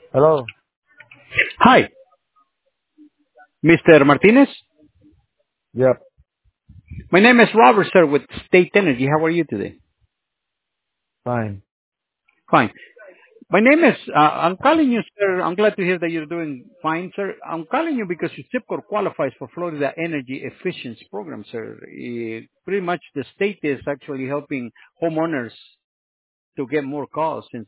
Hello. Hi, Mr. Martinez. Yep. My name is Robert, sir, with State Energy. How are you today? Fine. Fine. My name is, I'm calling you, sir. I'm glad to hear that you're doing fine, sir. I'm calling you because your zip code qualifies for Florida Energy Efficiency Program, sir. Pretty much the state is actually helping homeowners to get more calls